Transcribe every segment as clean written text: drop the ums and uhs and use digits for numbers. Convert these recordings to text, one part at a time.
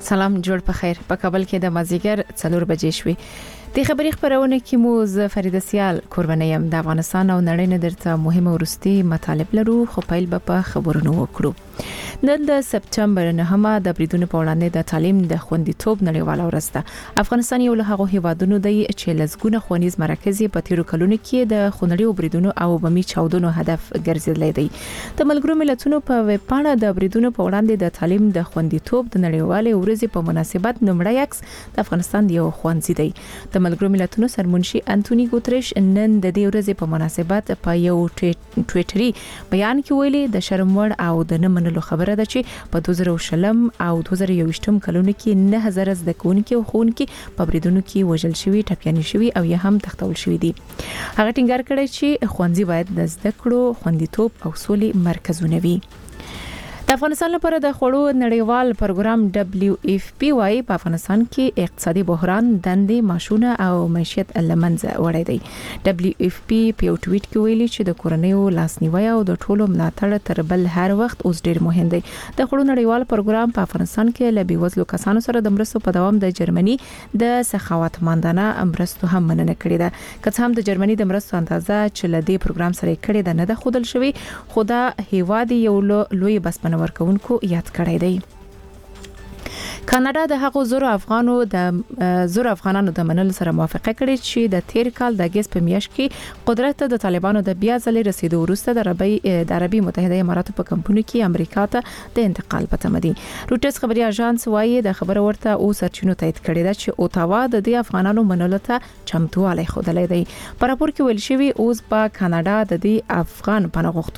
سلام جوړ په خیر. په کابل کې د مازیګر 4 بجې شوې. د خبري خبرونه کې مو ز فریده سیال قربانیم د افغانستان او نړۍ نه درته مهمه ورستي مطالب لرو، خو پیل به په خبرونو وکړو. نن د سپټمبر 9مه د بریدونو په وړاندې د تعلیم د خوندیتوب نړیواله ورځ ده. افغانستان یو له هغو هیوادونو دی چې لزګونه ښوونیز مراکز په تیرو کلونو کې د خونړیو بریدونو او بمي چاودنو هدف ګرځیدلی دی. د ملګرو ملتونو په ویب پاڼه د بریدونو په وړاندې د تعلیم د خوندیتوب د نړیواله ورځ په مناسبت نومړی عکس د افغانستان یو ښوونځی دی. د ملګرو ملتونو سرمنشي انټونی ګوتریش نن د دې ورځې په مناسبت په یو ټویټري بیان کې ویلي د شرم وړ او د نه منلو خبره ده چې په 2020 او 2021 کلونو کې 9000 زده کوونکي او ښوونکي په بریدونو کې وژل شوي، ټپيانې شوي او یا هم تختول شوي دي. هغه ټینګار کړی چې ښوونځي باید د زده کړو، خوندیتوب او سولې مرکزونه وي. د افغانستان لپاره د خوړو نړیوال پروګرام WFP وايي په افغانستان کې اقتصادي بحران، دندې، معاشونه او معیشت لمنځه وړي دي. WFP په یو ټویټ کې ویلي چې د کورنیو لاسنیوي او د ټولو ملاتړ تر بل هر وخت اوس ډیر مهم دی. د خوړو نړیوال پروګرام په افغانستان کې ل بیوزلو کسانو سره د مرستو په دوام د جرمني د سخاوتمندانه مرستو هم مننه کړې ده. که هم د جرمني د مرستو اندازه چې ل دې پروګرام سره کړې ده نه ده خودل شوی، خو دا هیواد یو لوی بسپنه ورکوونکو یاد کړی دی. کاناډا د هغو زورو افغانانو د منل سره موافقه کړې چې د تیر کال د اگست په میاشت کې قدرت د طالبانو د بیا ځلې رسیدو وروسته د عربي متحده اماراتو په کمپونو کې امریکا ته د انتقال په تمه دي. روټرز خبري اژانس وايي د خبره ورته او سرچینو تایید کړی ده چې اوتاوا د دې افغانانو منلو ته چمتوالی خوده دی. په راپور کې ویل شوی اوس په کاناډا د دې افغان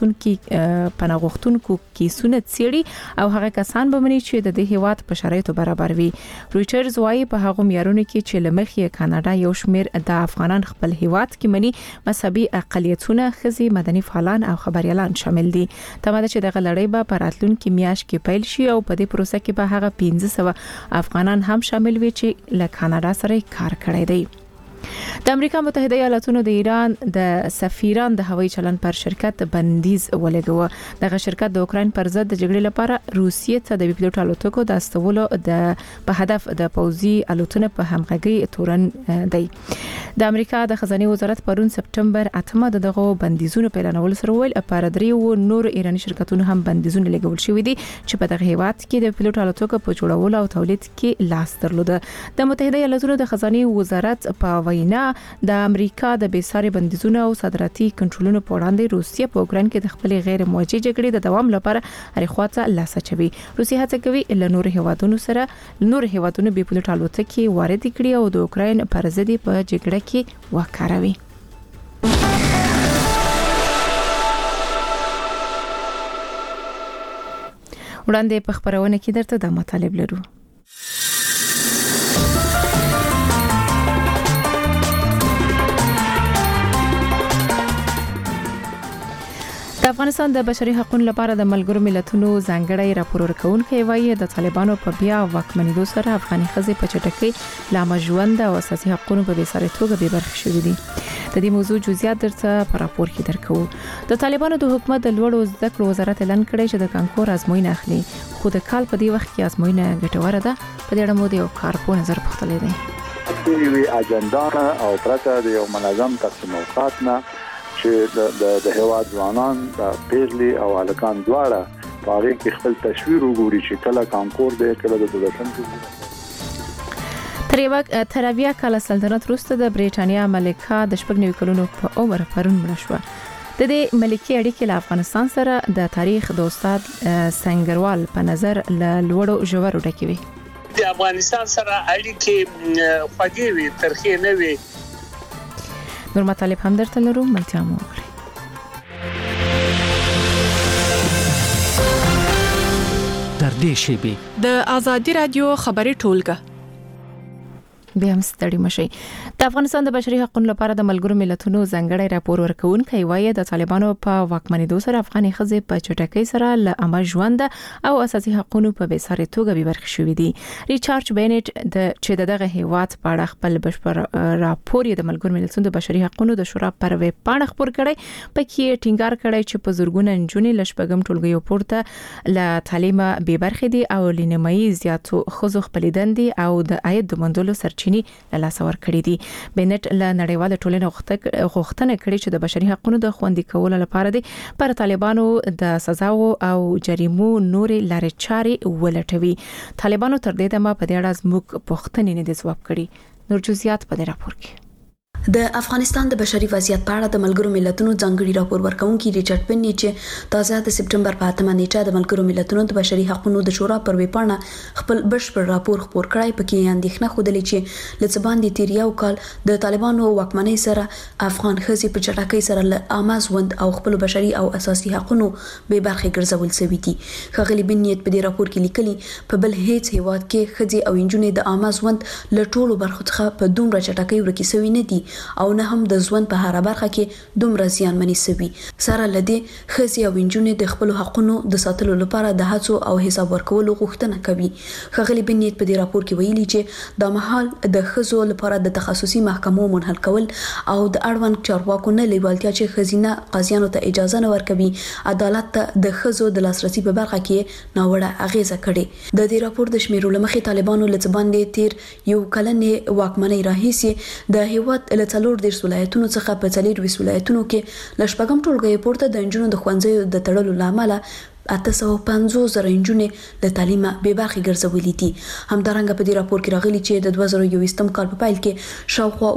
پناهغښتونکو کیسونه څېړي او هغه کسان به مني چې د دې هیواد په شرایطو برابر وي. رویټرز وايي په هغه معیارونو کې چې لمخې کاناډا یو شمیر د افغانان خپل هیواد کې مني مذهبي اقلیتونه، خزي، مدني فعالان او خبريالان شامل دي. تماده چې د غلړۍ به په راتلونکي میاشت کې پیل شي او په دې پروسه کې به هغه 1500 افغانان هم شامل وي چې له کاناډا سره کار کړی دی. د امریکا متحده ایالاتونو د ایران د سفیران د هوایي چلن پر شرکت بندیز ولګوه. دغه شرکت د اوکراین پر ضد د جګړې لپاره روسیې ته د پیلوټ الوتکو د استولو په هدف د پوځي الوتنې په همغږي تورن دی. د امریکا د خزانه وزارت پرون سپټمبر 8 دغه بندیزونو په اعلان سره ویل پر دریو نور ایرانی شرکتونو هم بندیزونه لګول شوې دي چې په دغه هیواد کې د پیلوټ الوتکو په جوړولو او تولید کې لاس درلوده. د متحده ایالاتونو د خزانه وزارت په وینا د امریکا د بیساري بندیزونو او صادراتي کنټرولونو په وړاندې روسیه په اوکراین کې د خپل غیر موجه جګړې د دوام لپاره هرې خواته لاس اچوي. روسیه هڅه کوي له نور هیوادونو به پیلوټ الوتکې وارد کړي او د اوکراین پر ضد په جګړه کې وکاروي. وړاندې په خبرونه کې درته د مطالب لرو. د افغانستان د بشري حقوقو لپاره د ملګرو ملتونو ځانګړی راپور ورکونکي وايي د طالبانو په بیا واکمنېدو سره افغاني ښځې په چټکۍ لا مژوند او اساسي حقوقو په بېساري توګه بې برخې شوې دي. د دې موضوع جزئیات درته په راپور کې درکو. د طالبانو د حکومت د لوړو زده کړو وزارت اعلان کړی چې د کانکور ازموینه اخلي، خو د کال په دې وخت کې ازموینه ګټوره ده. په دې اړه مو د یو کارپو نظر پوښتلی دی. یوه اجنډا او پرته د یو منظم تقسیم اوقات نه چې د هیواد ځوانان د پیغلي او الکان دواړه په هغه کې خپل تصویر وګوري چې کله کانکور دی، کله د دولتن تر بیا کال سلطنت وروسته د بریټانیا ملکه د 90 کلونو په عمر پرون مړه شوه. د دې ملکي اړیکې له افغانستان سره د تاریخ د استاد سنگروال په نظر له لوړو ژورو ډکې وي. د افغانستان سره اړیکې خوږې وي، ترخې نه وي. نور مطالب هم درته لرو، ملتیا مو وکړئ. در دې شیبې د آزادي رادیو خبري ټولګه به هم ستړي مشي. د افغانستان د بشري حقوقو لپاره د ملګرو ملتونو ځانګړی راپور ورکوونکی وایي د طالبانو په واکمنېدو سره افغاني ښځې په چټکۍ سره له عامه ژوند او اساسي حقوقو په بېساري توګه بې برخې شوې دي. ریچارډ بینټ چې دغه هیواد په اړه خپل بشپړ راپور د ملګرو ملتونو د بشري حقوقو د شورا پر ویب پاڼه خپور کړی، پکې ټینګار کړی چې په زورګونه نجونې له شپږم ټولګیو پورته له تعلیم بې برخې دي او لنیمایي زیاتو ښځو خپل دندې او د عاید د موندلو سرچینې له لاسه ورکړي دي. بینټ له نړیوال ټولنې غوښتنه کړې چې د بشري حقوقو د خوندي کولو لپاره دي پر طالبانو د سزاو او جریمو نورې لارې چارې ولټوي. طالبانو تر دې دمه په دې اړه زموږ پوښتنې نه دي ځواب کړي. نور جزئیات په دې راپور کې. د افغانستان د بشري وضعیت په اړه د ملګرو ملتونو ځانګړي راپور ورکونکي ریچارډ بینټ چې تازه د سپټمبر په 8 نیټه د ملګرو ملتونو د بشري حقوقو د شورا پر ویب پاڼه خپل بشپړ راپور خپور کړی، پکې اندېښنه خوده چې لڅ باندې تیر یو کال د طالبانو واکمنۍ سره افغان ښځې په چټکۍ سره له عامه ژوند او خپل بشري او اساسي حقوقو به برخې ګرځول شوې دي. ښاغلي بینټ په دې راپور کې لیکلي په بل هیڅ هیواد کې ښځې او نجونې د عامه ژوند له ټولو برخو څخه په دومره چټکۍ ورکې شوې نه دي او نه هم د ژوند په هر برخه کې دومره زیانمنې شوي. سره لدی ښځې او نجونې د خپل حقوقو د ساتلو لپاره د هڅو او حساب ورکولو غوښتنه کوي. ښاغلي بینټ په دې راپور کې ویلي چې د مهال د ښځو لپاره د تخصصي محکمو منحل کول او د اړوند چارواکو نه لیوالتیا چې خزینه قاضیانو ته اجازه نه ورکوي عدالت ته د ښځو د لاسرسي په برخه کې ناوړه اغیزه کړي. د دې راپور د شمیرو لمخې طالبانو لڅ باندې تیر یو کلنې واکمنۍ راهیسې د هیواد له 14 ولایتونو څخه په 24 ولایتونو کې ل شپږم ټولګي پورته د نجونو د ښوونځیو د تړلو لامل 850,000 نجونې د تعلیم به برخې ګرځولې دي. همدارنګه په دې راپور کې راغلي چې د 2021م کال په پایل کې شاوخوا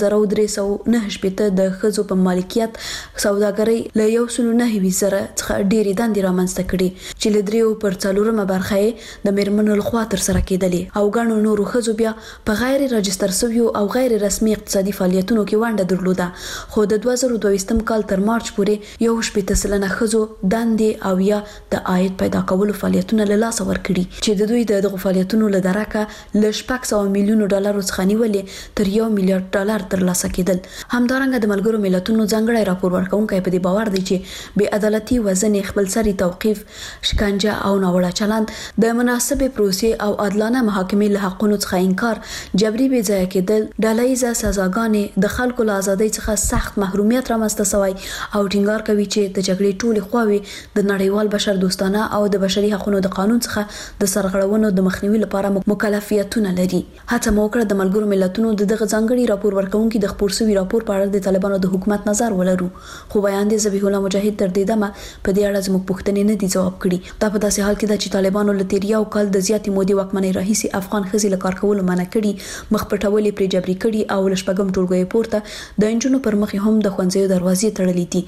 1309 شپته د ښځو په مالکیت سوداګرۍ له 109,000 څخه ډېری دندې رامنځته کړي چې له 3% برخه د میرمنو لخوا تر سره کېدلې او ګڼو نورو ښځو بیا په غیر راجستر شویو او غیر رسمي اقتصادي فعالیتونو کې ونډه درلوده. خو د 2022م کال تر مارچ پورې 1% ښځو دندې او یا د عاید پیدا کولو فعالیتونه له لاسه ورکړي چې د دوی دغه فعالیتونو له درکه ل 600 میلیون ډالر څخه نیولې تر 1 میلیارډ ډالر ترلاسه کېدل. همدارنګه د ملګرو ملتونو ځانګړی راپور ورکونکي په دې باور دی چې بې عدالتي وزن خپلسري توقيف شکنجه او ناوړه چلند د مناسبې پروسې او عادلانه محاکمې له حقونو څخه انکار جبري بې ځای کېدل ډالایزه سزاګانې د خلکو له ازادۍ څخه سخت محرومیت رامنځته شوی او ټینګار کوي چې د جګړې ټولې خواوې د نړیوال بشر دوستانه او د بشري حقوقو د قانون څخه د سرغړونو د مخنیوي لپاره مکلفیتونه لري. هڅه موکړه د ملګرو ملتونو دغه ځانګړي راپور ورکونکي د خپور شوی راپور په اړه د طالبانو د حکومت نظر ولرو، خو بیان دی ذبیح الله مجاهد تر دې دمه په دې اړه زموږ پوښتنې نه دي ځواب کړي. دا په داسې حال کې ده چې طالبانو له تیر یو کال د زیاتې مودې واکمنۍ راهیسې افغان ښځې له کار کولو منع کړي، مخ پټولې پرې جبري کړي او له شپږم ټولګي پورته د نجونو پر مخ هم د ښوونځیو دروازې تړلې دي.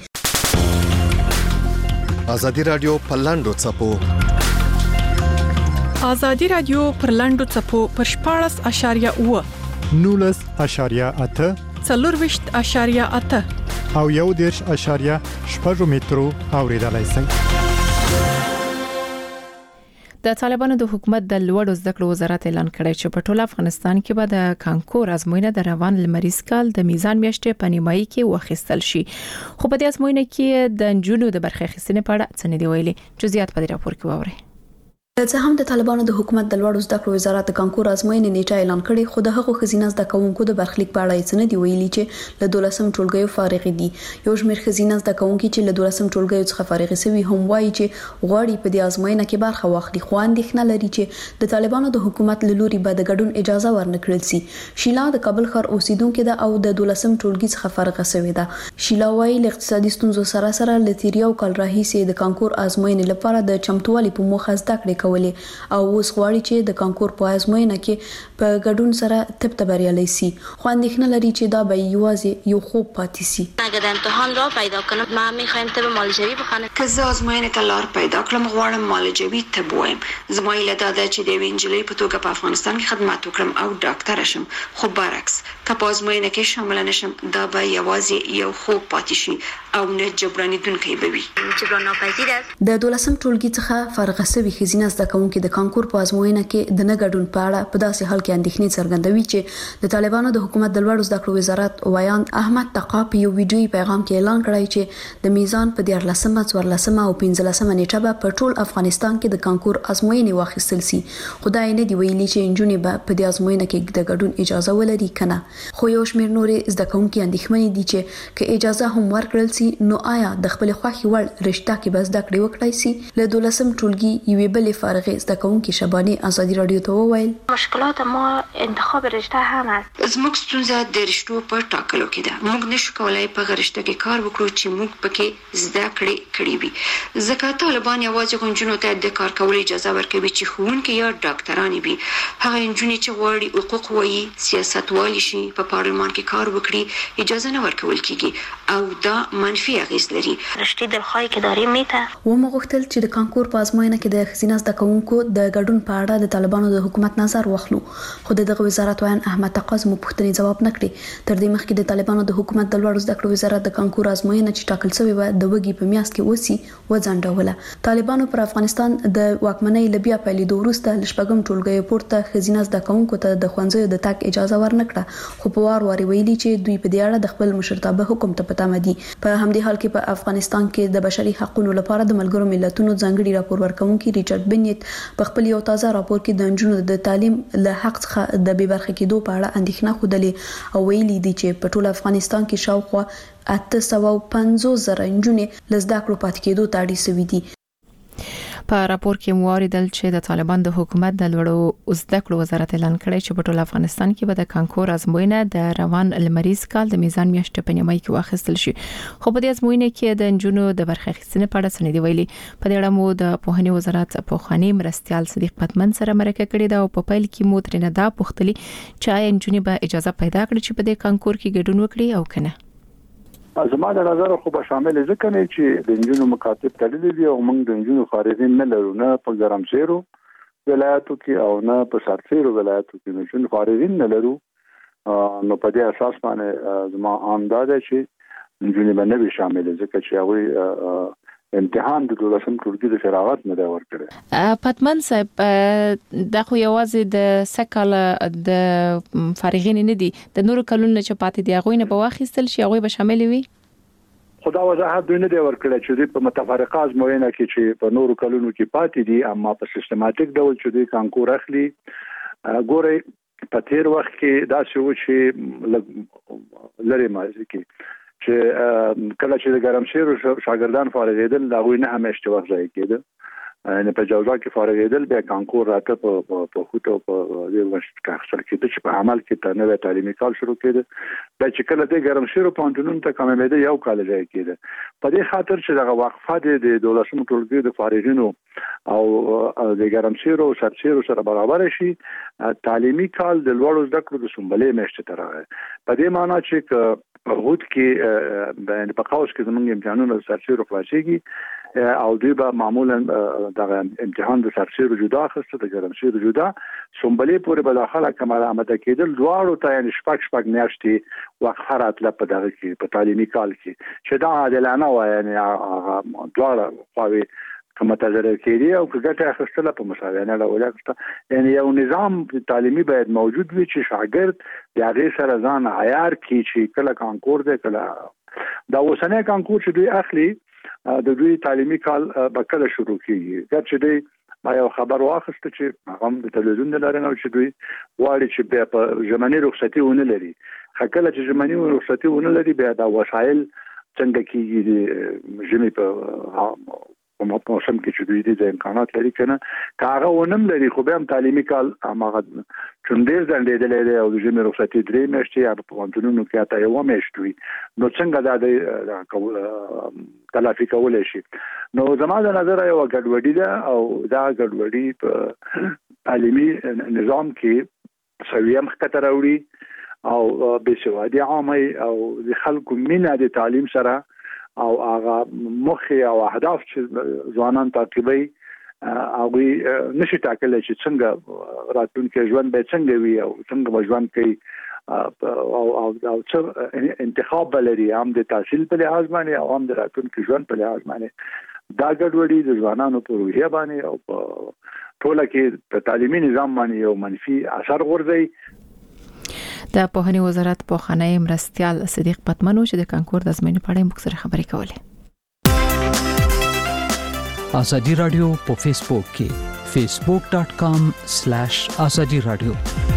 ازادي رادیو په لاندو چپو ازادي رادیو پر لاندو چپو پر 14.8 19.8 24.8 او 1.8 مترو اوریدلای شئ. د طالبانو د حکومت د لوړو زده کړو وزارت اعلان کړی چې په ټول افغانستان کې به د کانکور ازموینه د روان لمریز کال د میزان میاشتې په نیمایي کې واخیستل شي. خو په دې ازموینه کې د نجونو د برخې اخیستنې په اړه څه نه دی ویلي. جزئیات په دې راپور کې واورئ. څه هم د طالبانو د حکومت د لوړو زده کړو وزارت د کانکور ازموینې نیټه اعلان کړې، خو د هغو خزینه زده کوونکو د برخلیک په اړه څه نه دی ویلي چې له 12م ټولګیو فارغ دي. یو شمېر خزینه زده کوونکي چې له 12م ټولګیو څخه فارغ شوي هم وایي چې غواړي په دې ازموینه کې برخه واخلي، خو اندېښنه لري چې د طالبانو د حکومت له لوري به د ګډون اجازه ورنکړل شي. شیلا د کابل ښار اوسیدونکو ده او د 12م ټولګي څخه فارغ شوې ده. شیلا وایي له اقتصادي ستونزو سره سره له تیر یو کال راهیسې د کانکور ازموینې لپاره د چمتووالي په موخه زده کړې کولې او اوس غواړي چې د کانکور په ازموینه کې په ګډون سره طب ته بریالي شي، خو اندېښنه لري چې دا به یوازې یو خوب پاتې شي. اگر امتحان را پیدا کنم ما میخوایم طب معالجوی بخونم که زه ازموینه ته لار پیدا کړم غواړم معالجوي طب وایم. زما هیله دا ده چې د یوې نجلۍ په توګه په افغانستان کې خدمت وکړم او ډاکټره شم، خو برعکس که په ازموینه کې شامل نشم دا به یوازې یو خوب پاتې شي او نه جبرانیدونکی به وي. جبران ناپذیر است. د 12م ټولګي څخه فارغ شوي خزینه زده کوونکو د کانکور په ازموینه کې د نه ګډون په اړه په داسې حال کې اندېښنې څرګندوي چې د طالبانو د حکومت د لوړو زده کړو وزارت ویان احمد تقاپي یو ویډیوي پیغام کې اعلان کړی چې د میزان په 14 14 او 15 نیټه په ټول افغانستان کې د کانکور ازموینې واخیستل سي. خدای نه دی ویلي چې انجونې به په دې ازموینه کې د ګډون اجازه ولري کنه. خو یو شمېر نورې زده کوونکي اندېښمنې دي چې که اجازه هم ورکړل سي نو آیا د خپل خوښي وړ رشته کې به زده کړې وکړای سي. له 12 ټولګي یوې بلې فارغې زده کوونکي شباني ازادي رادیو ته وویل مشکلات ما انتخاب رشته هم است. زموږ ستونزه د رشتو په ټاکلو کې ده. موږ نشو کولای په رشته کې کار وکړو چې موږ پکې زده کړې وي. ځکه طالبان یوازې غونډونو ته د کار کولو اجازه ورکوي چې ښوونکي یا ډاکټران وي. هغه انجونې چې غواړي حقوق وایي سیاستوال شي په پارلمان کې کار وکړي اجازه نه ورکول کیږي او دا منفي اغیز لري. رشته دلخواهی که داریم میته و مغوښتل چې د کانکور په ازموینه کې د ښځینه زده کوونکو د ګډون په اړه د طالبانو د حکومت نظر واخلو. خو دغه وزارت وایي احمد تقاز مو پوښتنې جواب نکړي. تر دې مخکې د طالبانو د حکومت د لوړو زده کړو وزارت د کانکور ازموینه چې ټاکل شوی و د وګي په میاشت کې وسی وځنډوله. طالبانو پر افغانستان د واکمنۍ لبیا پیلېدو وروسته لشپږم ټولګي پورته ښځینه زده کوونکو ته د ښوونځیو د تګ اجازه ورنکړه. خو په وار ویلي چې دوی په دې اړه د خپل مشرتابه حکم ته پته مدي. په همدې حال کې په افغانستان کې د بشري حقوقو لپاره د ملګرو ملتونو ځانګړي راپور ورکونکي ریچارډ بنیت په خپل یو تازه راپور کې د نجونو د تعلیم له حق څخه د بې برخې کېدو په اړه اندېښنه خوده او ویلي دي چې په ټول افغانستان کې شاوخوا 850,000 نجونې له زده کړو پاتې کېدو ته اړ شوي دي. په راپور کې موریدل چې د طالبان د حکومت د لوړو زده کړو وزارت اعلان کړی چې په ټول افغانستان کې به د کانکور ازموینه د روان لمریز کال د میزان میاشتې په نیمه کې واخیستل شي. خو په دې ازموینه کې د نجونو د برخه اخیستنې په اړه څه نه دی ویلي. په دې اړه مو د پوهنې وزارت پوخانی مرستيال صدیق پتمن سره مرکه کړې ده او په پیل کې مو ترنه دا پوښتلي چې آیا نجونې به اجازه پیدا کړي چې په دې کانکور کې ګډون وکړي او کنه. زما د نظر خو به شامل ځکه نه چې د انجونو مکاتب تړلې دي او موږ د انجونو خارجین نه لرو، نه په ګرمسیرو ولایتو کې او نه په سرسیرو ولایتو کې انجونو خارجین نه لرو. نو په دې اساس باندې زما اندازه چې انجونو باندې به شامل ځکه چې هغه امتحان د 12 ټولګي د فراغت نه دا ورکړي. پتمن صاحب دا خو یوازې د سکل د فارغین نه دي، د نورو کلونو چې پاتې دي هغه نه به واخیستل شي، هغه به شامل وي. خدا وضاحت دوی نه دی ورکړی چې په متفرقه ازموینه کې چې په نورو کلونو کې پاتې دي اما په سیستماتیک ډول چې دوی کانکور اخلي. ګوري په تیر وخت کې دا څه و چې لری مازی کې چې کله چې د ګرمسیرو شاګردان فارغېدل دا غوي نه همیشته وخت ځای کېده، نه په جوزا کې فارغېدل بیا کانکور راته په خوټو په دې وخت کې اخر کېده چې په عمل کې ته نوې تعلیمي کال شروع کېده. دا چې کله د ګرمسیرو پوهنتون ته کومېده یو کال ځای کېده. په دې خاطر چې دغه وقفه د 12 ټولګي د فارغینو او د ګرمسیرو سرسیرو سره برابر شي، تعلیمي کال د لوړو زده کړو د سنبلې میاشتې ته راغی. په دې معنی چې غوډ کې د پقاوس کې زمونږ امتحانونه سرسیرو خلاصيږي او دوی به معمولا د امتحان د سرسیرو جدا اخسته د ګرمسیرو جدا سنبلې پورې به داخله کمال آمده کېدل دواړو ته یعنی شپږ میاشتې وقفه راتله په دغه کې په تعلیمي کال کې چې دا عادلانه و، یعنی دواړه خواوې کومه تجربه کړي او ګټه اخیستله په مساویانه ډول اخیسته. یعنی یو نظام تعلیمي باید موجود وي چې شاګرد د هغه سره ځان عیار کړي چې کله کانکور دی کله دا اوسنۍ کانکور چې دوی اخلي د دوی تعلیمي کال به کله شروع کیږي. چې دوی ما یو خبر واخیسته چې هم د تلویزیون نه لري نو چې دوی واړي چې بیا په ژمنی رخصتي ونه لري. کله چې ژمنی رخصتي ونه لري بیا دا وسایل څنګه کیږي د ژمي په موسم کې چې دوی د امکانات لري کنه کاغه ونم لري خو به هم تعلیمي کال هغه چوندیر ځندېدلې او د ژمي رخصتي درې میاشتې یا په پوهنتونونو کې اته یو میاشت وي، نو څنګه دا د تلافي کولای شي. نو زما د نظر یو ګډوډي ده او دا ګډوډي په تعلیمي نظام کې سویم خطر راوړي او بېسوادي عامه او د خلکو مینه د تعلیم سره او هغه مخه او اهداف چې ځوانان تعقیبوي هغه نشي ټاکلی چې څنګه راتلونکي ژوند به څنګه وي او څنګه به ژوند کوي او څه انتخاب لري هم د تحصیل په لحاظ باندې او هم د راتلونکي ژوند په لحاظ باندې. دا ګډوډي د ځوانانو په روحیه باندې او په ټوله کې په تعلیمي نظام باندې یو منفي اثر غورځي. د پوهنې وزارت په خانه مرستيال صدیق پتمنو چې د کانکور د ازموینې په اړه موږ سره خبرې کولې. ازادي رادیو په فیسبوک کې facebook.com/azadi radio.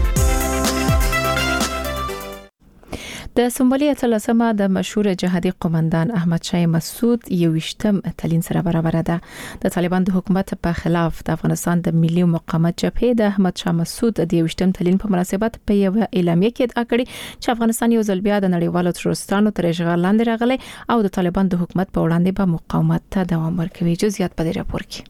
د سومالي اتلسمه د مشهور جهادي قومندان احمد شاه مسعود 21م تلین سره برابر ده. د طالبان د حکومت په خلاف د افغانستان د ملي مقاومت جبهه د احمد شاه مسعود د 21م تلین په مناسبت په یو اعلامیه کې ادعا کړې چې افغانستان یو ځل بیا د نړیوالو تروریستانو تر اشغال لاندې راغلی او د طالبان د حکومت په وړاندې به مقاومت ته دوام ورکوي. جزئیات په دې راپور کې.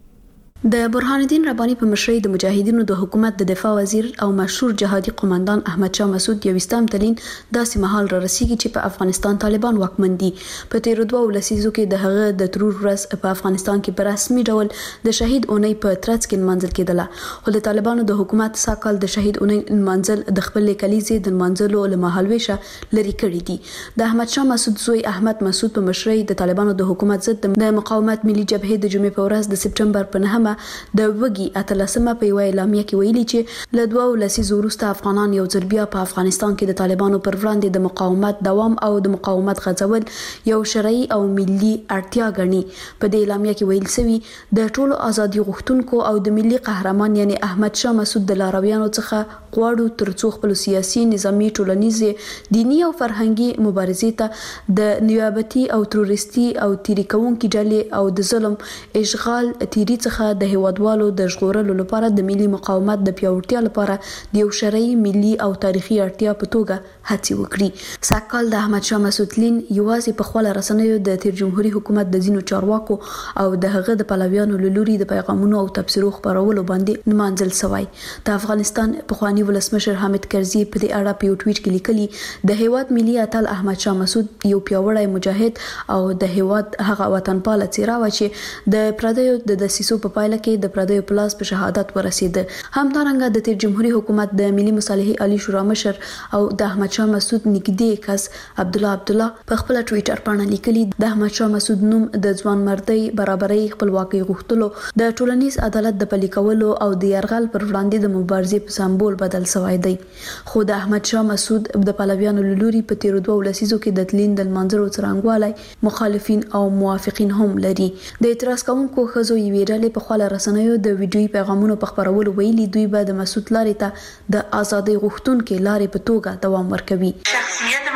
د برهان الدین رباني په مشرۍ د مجاهدینو د حکومت د دفاع وزیر او مشهور جهادي قومندان احمد شاه مسعود 21م تلین داسې مهال را رسیدي چې په افغانستان طالبان واکمن دي. په تیر 2 لسیزو کې د هغه د ترور ورځ په افغانستان کې په رسمي ډول د شهید اونۍ په ترڅ کې منځل کېدله، خو د طالبانو د حکومت ساکال د شهید اونۍ منځل د خپل کلیزې د منځلو له مهالويشه لري کړی دي. د احمد شاه مسعود زوی احمد مسعود په مشرۍ د طالبانو د حکومت ضد د مقاومت ملي جبهه د جمعې په ورځ د سپټمبر په 9 د وګي اتلسمه په وینا اعلامیه کې ویلي چې له 2 لسیزو وروسته افغانان یو ځل بیا په افغانستان کې د طالبانو پر وړاندې د مقاومت دوام او د مقاومت غځول یو شرعي او ملي اړتیا ګڼي. په دې اعلامیه کې ویل شوی د ټولو ازادي غوښتونکو او د ملي قهرمان یعنی احمد شاه مسعود د لارویانو څخه غواړو ترڅو خپل سیاسي، نظامی، ټولنیزه، دینی او فرهنګي مبارزې ته د نیابتي او تروریستي او تیری کوونکي ډلې او د ظلم، اشغال، تیری څخه د هیوادوالو د ژغورلو لپاره د ملي مقاومت د پیاوړتیا لپاره د یو شرعي، ملي او تاریخي اړتیا په توګه هڅې وکړي. ساکال د احمد شاه مسعود لین یوازې په خپل رسنیو د تیر جمهوریت حکومت د ځینو چارواکو او د هغه د پلویانو لوري د پیغامونو او تبصرو خبرولو باندې نمانځل شوی. د افغانستان پخوانی ولسمشر حامد کرزي په دې اړه په یو ټویټ کې لیکلي د هیواد ملي اتل احمد شاه مسعود یو پیاوړی مجاهد او د هیواد هغه وطنپال څیره و چې د پردیو د دسیسو په پایله کې د پردیو پلاس په شهادت ورسید. همدارنګه د تیر جمهوریت حکومت د ملي مصالحې عالی شورا مشر او د احمد شاه مسعود نږدې کس عبدالله په خپل ټویټر باندې لیکلي د احمد شاه مسعود نوم د ځوان مردۍ، برابرۍ، خپلواکۍ غوښتلو، د ټولنیز عدالت د پلي کولو او د یرغل پر وړاندې د مبارزې په سمبول بدل شوی دی. خو د احمد شاه مسعود د پلویانو لوري په تیر 2 لسیزو کې د تلین د منظرو څرنګوالي مخالفین او موافقین هم لري. د اعتراض کوونکو خزو یې ډلې په خپل رسنیو د ویډیوي پیغامونو په خبرولو ویلي دوی به د مسعود لارې ته د ازادي غوښتونکو لارې په توګه دوام ورکوي. شخصیت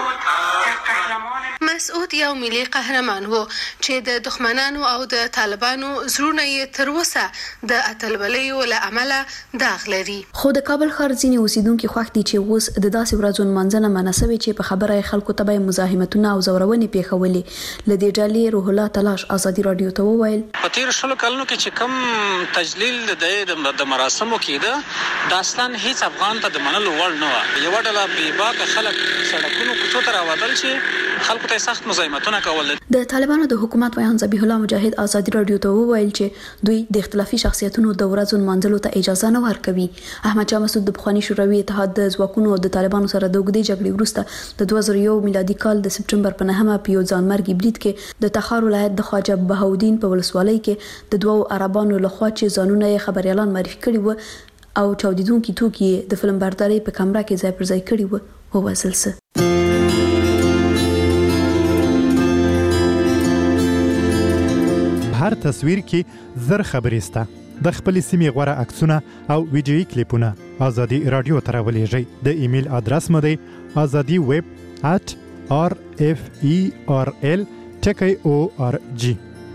مسعود یو ملي قهرمان وو چې د دښمنانو او د طالبانو زړونه یې تر اوسه د اتلولیو له امله داغ لري. خو د کابل ښار ځینې اوسیدونکو خوښ دي چې اوس د داسې ورځو منځنه مناسبه چې په خبره خلکو ته به مزاحمتونه او زورونې پیښولې. لدې ډلې روح الله تلاش ازادي رادیو ته وویل په تیر شلو کلونو کې چې کم تجلیل د مراسمو کې د اصلان هیڅ افغان ته د منلو وړ نه و. یو ډله بې باکه خلک سړکونو کوڅو ته راوتل چې خلکو ته سخت مزاحمتونه کول. د طالبانو د حکومت ویان ذبیح الله مجاهد ازادي رادیو ته وویل چې دوی د اختلافي شخصیتونو د ورځو منځلو ته اجازه نه ورکوي. احمد شاه مسعود د پخوانی شوروي اتحاد د ځواکونو او د طالبانو سره د اوږدې جګړې وروسته د 2001 میلادي کال د سپټمبر په 9 په یو ځانمرګي برید کې د تخار ولایت د خواجه بهاودین په ولسوالۍ کې د 2 عربانو لخوا چې ځانونه یې خبريالان معرفي کړي وو او چاودیدونکي توکي د فلم برداري په کمره کې ځای پر ځای کړي وو وویل شو. هر تصویر کې زر خبرې سته. د خپل سیمې غوړه عکسونه او ویډیويي کلیپونه ازادي رادیو ته راولېږئ. د ایمیل ادرس مو دی azadi@rferl.org.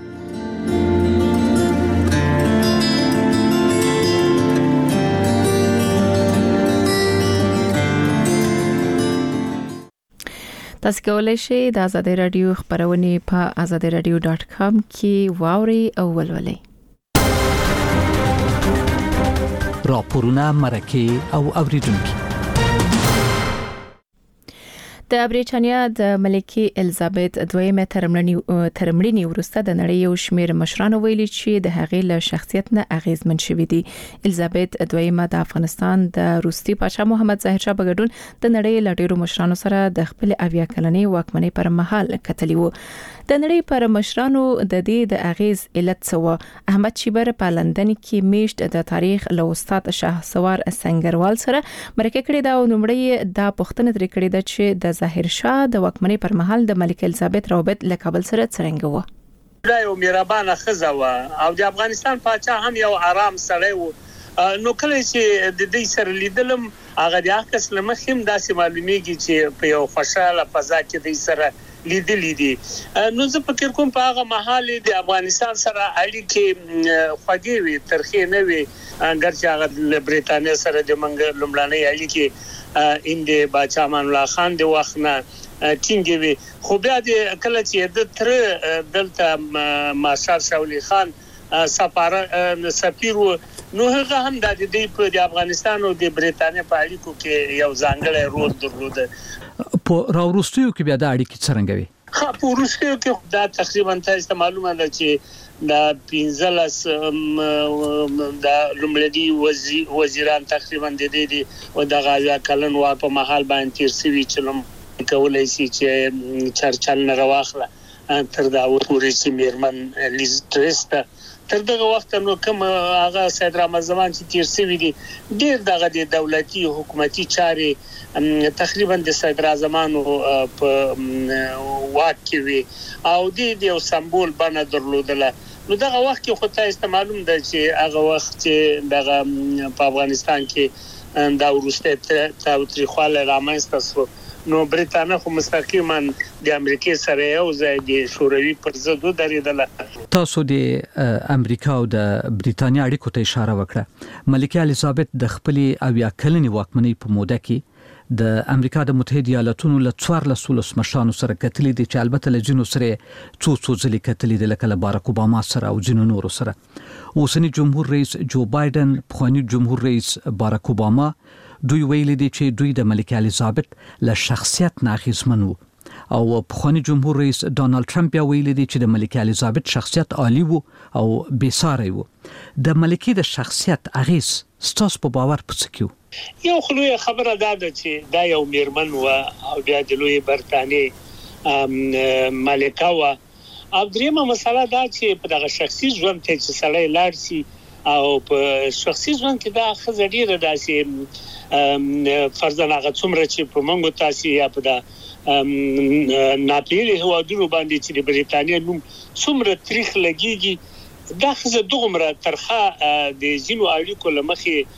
تاسو کولای شئ د آزادي رادیو خبرونه په azadiradio.com کې واوري او ولولئ. راپورونه، مرکه او اوریدونکو د بریټانیا د ملکه الیزابت دویمه ترمړنی ورسته د نړۍ یو شمېر مشرانو ویلي چې د هغې له شخصیت نه اغیزمن شوي دي. الیزابت دویمه د افغانستان د روسي پاچا محمد ظاهر شاه په ګډون د نړۍ له ډیرو مشرانو سره د خپل 80 کلنې واکمنۍ پر مهال کتلی وو. د نړۍ پر مشرانو د دې د اغیز علت څه و؟ احمد شیبر په لندن کې میشت د تاریخ له استاد شهسوار سنگروال سره مرکه کړې ده او نومړی دا پوښتنه ترې کړې ده چې د ظاهر شاه د واکمنۍ پر مهال د ملکه الیزابت روابط له کابل سره څنګه وو؟ دا یو مهربانه ښځه وه او د افغانستان پاچا هم یو آرام سړی و. نو کله چې د دې سره لیدلم هغه د عکس لمخې هم داسې معلومیږي چې په یو خوشاله فضا کې د سره لیدلې دي. نو زه فکر کوم په هغه محل د افغانستان سره اړیکې خوږې وي، ترخې نه وي، ګرچې هغه له بریټانیا سره د منګ لومړنۍ اړیکې اند باچا امان الله خان د وخت نه ټینګې وي. خو بیا د کله چې د تر دلته مارشال شاولي خان سفیر نو هغه هم د دې په د افغانستان او د بریټانیا په اړیکو کې یو ځانګړی رول درلود. په راوروستیو کې بیا د اړیکې څنګه وي؟ په وروستیو کې دا تقریبا تاسو معلومه ده چې د 15 د لومړني وزیران تقریبا د دې او د غایا کلن وا په محل باندې تیر سوي چې کولای شي چې چرچل نه راوخله تر دا پورې چې میرمن لیز ټرست تر دغه وخت نو کوم هغه سید رحمت زمان چې تیر سوي دي ډیر دغه د دولتي حکومتي چارې تقریبا د سید رحمانو په واک کې وي او د یو سمبول باندې درلودله. نو دغه وخت کې خو تاسو معلوم ده چې هغه وخت چې دغه په افغانستان کې دا ورسته تاریخاله رامنځته شو نو بریټانیا خو مستقیما د امریکای سره یو ځای د شوروي پر ضد درېدله. تاسو د امریکا او د بریټانیا اړیکو ته اشاره وکړه. ملکه الیزابت د خپل 80 کلنې واکمنۍ په موده کې د امریکا د متحده ایالاتونو له 14 مشرانو سره کتلې دي چې البته له جنو سره څو ځلې کتلې دي لکه باراک اوباما سره او جنو نورو سره. اوسنی جمهور رئیس جو بایدن، پخوانی جمهور رئیس باراک اوباما دوی ویلي دي چې دوی د ملکه الیزابت له شخصیت نه اغیزمن وو او پخوانی جمهور رئیس ډانلډ ټرمپ یا ویلي دي چې د ملکه الیزابت شخصیت عالی وو او بیساری وو. د ملکه د شخصیت اغیز ستاسو په باور پڅ کیو؟ یو خلوی خبره ده چې دا یو میرمن و او بیا د لوی برتانیې ملکه و او دریمه مسله دا چې په دغه شخصي ژوند ته چې سړی لاړ شي او په شخصي ژوند کې دا ښځه ډیره داسې فرضاً هغه څومره چې په منګو تاسو یا په دا ناپیلي هوادونو باندې چې د بریټانیا نوم څومره تاریخ لګيږي دا ښځه دومره ترخه د ځینو اړیکو لمخې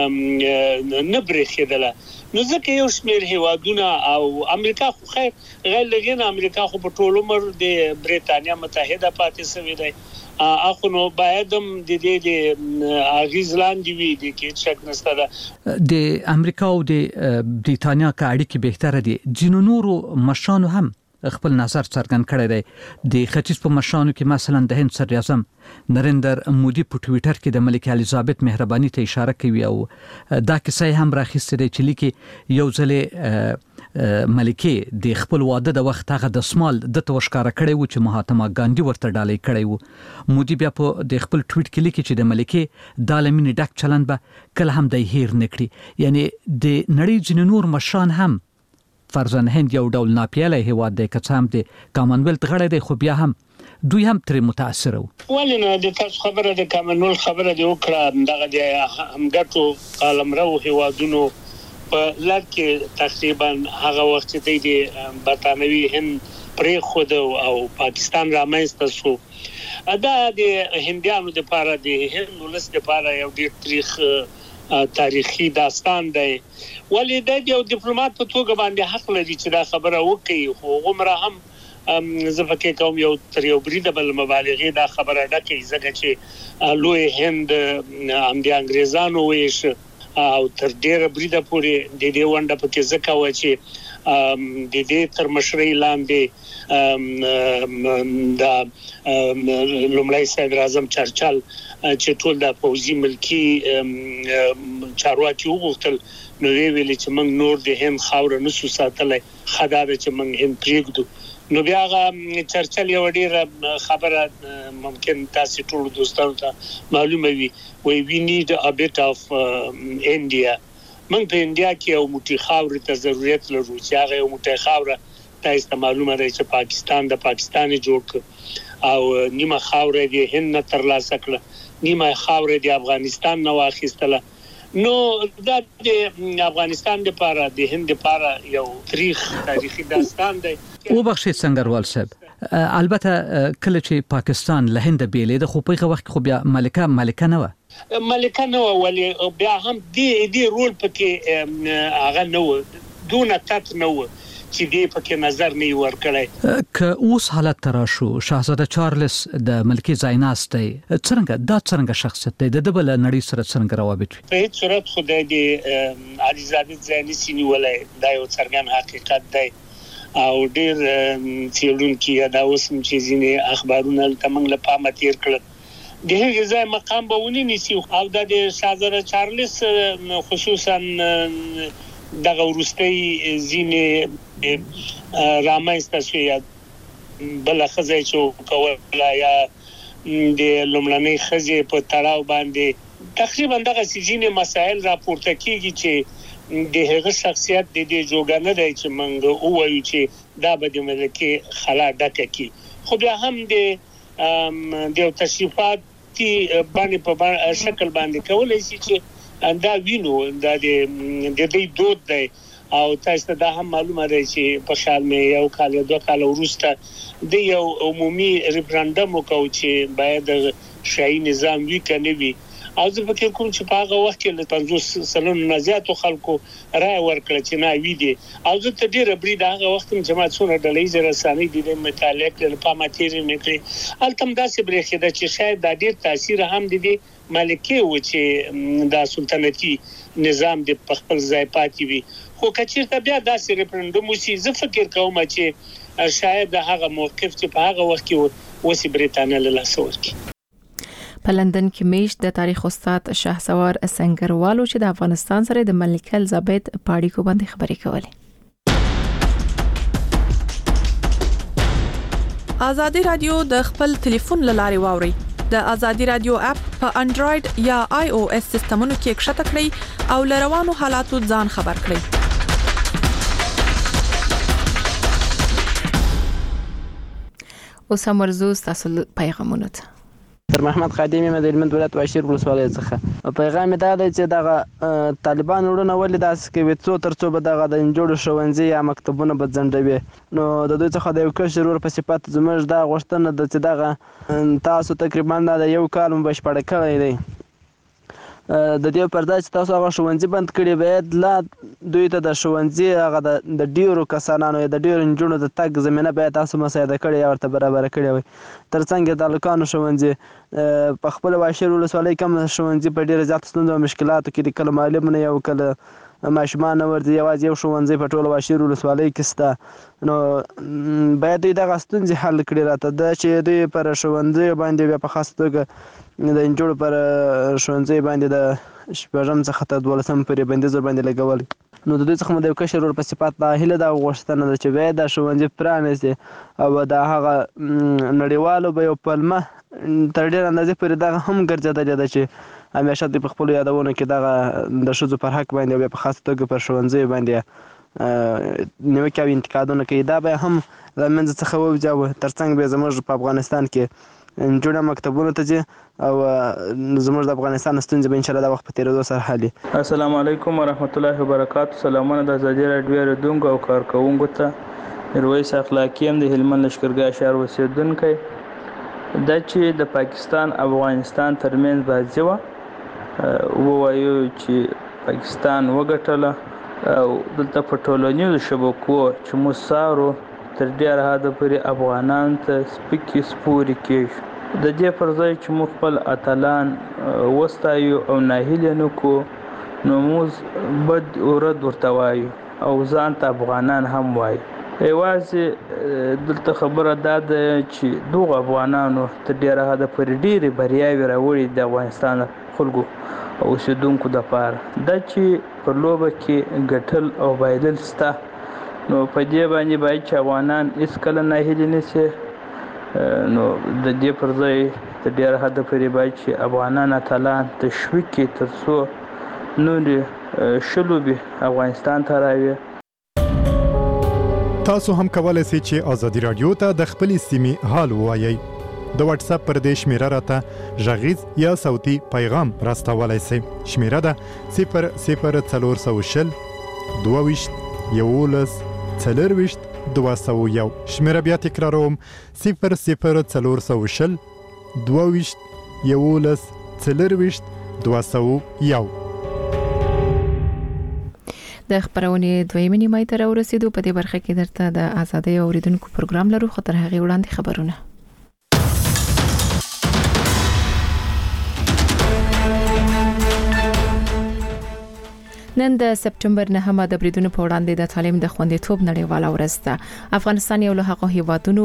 نه برېښېدله. نو ځکه یو شمېر هیوادونه او امریکا خو خیر غیر لګین امریکا خو په ټول عمر د بریټانیا متحده پاتې شوې ده اخو نو باید هم د دې د اغیز لاندې وي د کې شک نشته ده. د امریکا او د بریټانیا کا اړیکې بهتره دي. جنو نورو مشرانو هم خپل نظر څرګند کړی دی. د ختیځ په مشرانو کې مثلا د هند صدر اعظم نریندر مودي په ټوئیټر کې د ملکه الیزابت مهرباني ته اشاره کوي او دا کیسه هم راخیستې ده چې لیکي یو ځل ملکه د خپل واده د وخت هغه د سمال د توشکاره کړی و چې مهاتما ګاندی ورته ډالۍ کړی و. مودي بیا په د خپل ټویټ کې لیکي چې د ملکه د لمن ډک چلند به کله هم د هیر نکړي. یعنی د نړۍ جن نور مشران هم فرضاً هند یو ډول ناپیاله هیواد دی که څه هم د کامن ویلت غړی دی خو بیا هم دوی هم تر متاثر وو. ولې نه د تاسو خبره د کامن ویلت خبره دی وکړه دغه د همګټو عالمرو هیوادونو په لړ کې تقریبا هغه وخت چې د برتانوي هند پرې خود او پاکستان رامنځته شو دا د هندیانو لپاره د هند ولس لپاره یو ډېر تاریخي داستان دی. ولې د یو ډیپلوماټ په توګه باندې حق لري چې دا خبره وکړي خو عمره هم زه فکر کوم یو تر یو بریډبل مبالغه دا خبره ده کې ځکه چې لوی هند هم د انګريزانو ویش او تر ډیره بریده پورې د دې ونده په کې ځکه و چې د دې تر مشرۍ لاندې د لومړی صدر اعظم چرچل چې ټول د پوځي ملکی چارواکي وغوښتل نو ویل چې موږ نور د هند خاور نه سو ساتلای خدای چې موږ هند پریږدو نو بیا چرچل یو ډیر خبره ممکن تاسو ټول دوستانو ته معلومه وي we need a bit of India موږ په انډیا کې یو موټی خاور ته ضرورت لرو چې هغه یو موټی خاور تاسو ته معلومه ده چې پاکستان د پاکستاني جوړ او نیمه خاور د هند نه ترلاسه کړه نیمه خاور د افغانستان نه واخیستله نو دا د افغانستان لپاره د هند لپاره یو تاریخي داستان دی او بخښي سنگروال صاحب البته کله چې پاکستان له هند بیلې د خو په وخت خو بیا ملکه نه و ولی بیا هم دی رول پکې هغه نه و دون تات نه و چې دې پکې نظر نه ورکړای ک اوس حالت تراشو شاهزاده چارلز د ملکی زایناست څنګه شخصیت دی د بل نړۍ سره څنګه روابط په هیڅ صورت خدای دې الیزابت زاینسی نیولای دا یو څرګند حقیقت دی او ډیر څېړونکي دا اوس چې ځینې اخبارونه تمنګ له پامه تیر کړل د هغې ځای مقام به ونی نیسي او د شاهزاده چارلز خصوصا دغه ورستۍ ځینې رامنځته شوې بل خزې چې کوله یا د لومړنۍ خزې په تړاو باندې تقریبا دغه ځینې مسائل راپورته کیږي چې د هغه شخصیت د دې جوګانه دی چې موږ وایو چې دا به د ملکي خلا ډکه کی خو بیا هم د تشریفات باندې په شکل باندې کولای شي چې دا وینو دا د دې دود دی او تاسو ته هم معلومه ده چې په شال مې یو کال 2 کال وروسته د یو عمومي ریفرندوم وکاو چې باید شاهي نظام وی کنه وی او زه فکر کوم چې په هغه وخت کې له 50 سلنو نه زیاتو خلکو رائے ورکړه چې نه وی دي او زه ته ډیره برید هغه وخت چې ما څونه ډلې رسانې د مطالعه کړل په ماتيري مې کړې التم داسې برېخده چې شاید د ډیر تاثیر هم دي ملکه و چې د سلطنتي نظام د خپل ځای پاتې وي خو کچیرته بیا داسې ریفرندوم وشي زه فکر کوم چې شاید هغه موقف چې په هغه وخت کې وسی بریتانیا له لاسه ورکړي په لندن کې میش د تاریخ استاد شهسوار سنگروالو چې د افغانستان سره د ملکه الیزابت پاړیکو باندې خبرې کولې ازادي رادیو د خپل ټلیفون لارې واوري د ازادي رادیو اپ په انډراید یا آی او اس سیستمونو کې ښکته کړئ او لروانو حالاتو ځان خبر کړئ اوس هم ورزو تاسو پیغامونه تر محمد خادمي مدیر من ولایت واشیر ولسوالۍ څخه پیغام دا دی چې دغه طالبان وروڼه ولې داسې کوي ترڅو به دغه د جوړ شوونځي یا مکتبونه به ځنډوي نو د دوی څخه د یو کشر ور په صفت زموږ دا غوښتنه ده چې دغه تاسو تقریبا د یو کال بشپړ کړی دی د دې پردا چې تاسو هغه ښوونځي بند کړی باید لا دوی ته د ښوونځي هغه د ډیرو کسانو د ډیرو نجونو د تګ زمينه باید تاسو مساعده کړی او ورته برابر کړی وي ترڅنګ د لکانو ښوونځي په خپل واشر ولسوالۍ کوم ښوونځي په ډیره زیات ستونزو او مشکلاتو کې د کله معلمونه یو کله ماشومان ورته یوازې یو ښوونځي په ټول واشر ولسوالۍ کې سته نو باید دوی دغه ستونزې حل کړي راته د چې دوی پر ښوونځي باندې په خاص توګه د انجوړ پر ښوونځي باندې د شپږم څخه تر 12 پورې بندیز باندې لګول نو د دوی څخه د کشر ور په صفات د هله د غوښتنه ده چې باید د ښوونځي پرانیزي او د هغه نړیوالو به یو پلمه تر ډیر اندازې پورې دغه هم ګرځېدلې ده چې همیشه د خپل یادونه کې دغه د شذو پر حق باندې او په خاص توګه پر ښوونځي باندې نیوکه او انتقادونه کوي دا به هم لمنځ څخه وځو ترڅنګ به زموږ په افغانستان کې جوړه مکتبونه ته چې او زموږ د افغانستان ستونزې به ان شاء الله د وخت په تیریدو سره حل شي. السلام علیکم ورحمت الله وبرکاتہ. سلامونه د ازادي رادیو ردونکو او کارکونکو ته میرویس اخلاقی هم د هلمند لشکرګاه شهر اوسیدونکی دا چې د پاکستان افغانستان ترمنځ بازي وایو چې پاکستان وګټله او دلته په ټولنیزو شبکو چې موسارو تر ډیره حده پورې افغانان ته سپکې سپورې کېږي د دې پر ځای چې موږ خپل اتلان وستایو او ناهیلي نه کړو نو موږ بد ورد ورته وایو او ځان ته افغانان هم وایي. یوازې دلته خبره دا ده چې دغه افغانانو تر ډېره حده پورې ډېرې بریاوې راوړي د افغانستان خلکو او اوسېدونکو دپاره. دا چې په لوبه کې ګټل او بایلل شته، نو په دې باندې باید چې افغانان هېڅکله ناهیلي نه شي. نو د دې پر ځای تر ډېره حده پورې باید چې افغانان اتلان تشویق کړي تر څو نورې ښه لوبې افغانستان ته راوړي. تاسو هم کولای شئ چې آزادي رادیو ته د خپلې سیمې حال ووایئ. د واتس اپ پر دې شمیره راته غږیز یا صوتي پیغام راستولای شئ. شمیره ده 00420 22 11 40 201. شمیره بیا تکراروم 00420 22 11 40 201. د خبرونې دویمه نیمه ته راورسېدو. په دې برخه کې درته د آزادۍ اوریدونکو پروګرام لرو، خو تر هغه وړاندې خبرونه. نن د سپټمبر 9 د بریدونو په وړاندې د تعلیم د خوندیتوب نړیواله ورځ ده. افغانستان یو له هغو هیوادونو